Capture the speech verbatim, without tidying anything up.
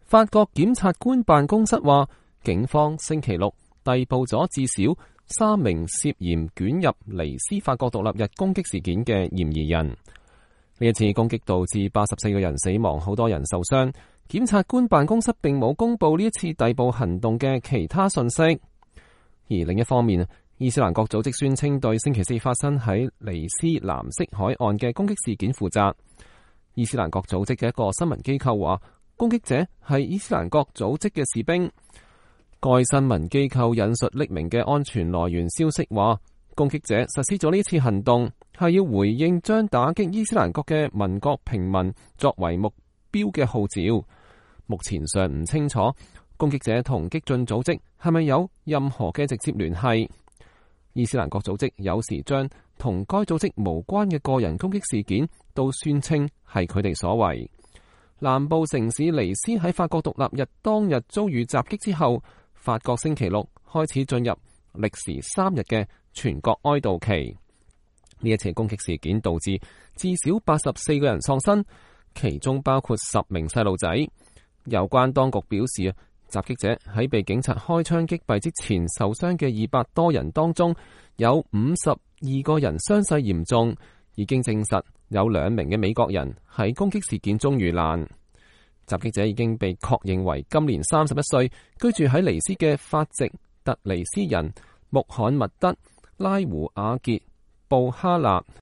法國檢察官辦公室話，警方星期六逮捕咗至少三名涉嫌捲入尼斯法國獨立日攻擊事件嘅嫌疑人。呢一次攻擊導致八十四個人死亡，好多人受傷。檢察官辦公室並冇公布呢一次逮捕行動嘅其他信息。而另一方面，伊斯蘭國組織宣稱對星期四發生喺尼斯藍色海岸嘅攻擊事件負責。伊斯蘭國組織嘅一個新聞機構話，攻擊者係伊斯蘭國組織嘅士兵。該新聞機構引述匿名嘅安全來源消息話，攻擊者實施咗呢次行動係要回應將打擊伊斯蘭國嘅民國平民作為目標嘅號召。目前尚唔清楚攻擊者同激進組織係咪有任何嘅直接聯繫。伊斯蘭國組織有時將同該組織無關嘅個人攻擊事件都宣稱係佢哋所為。南部城市尼斯喺法國獨立日當日遭遇襲擊之後，法國星期六開始進入歷時三日嘅全國哀悼期。呢一次攻擊事件導致至少八十四個人喪生，其中包括十名細路仔。有關當局表示，襲擊者喺被警察開槍擊斃之前受傷嘅二百多人當中，有五十二個人傷勢嚴重。已經證實有兩名嘅美國人喺攻擊事件中遇難。襲擊者已經被確認為今年三十一歲，居住喺尼斯嘅法籍特尼斯人穆罕默德拉胡瓦傑布哈納。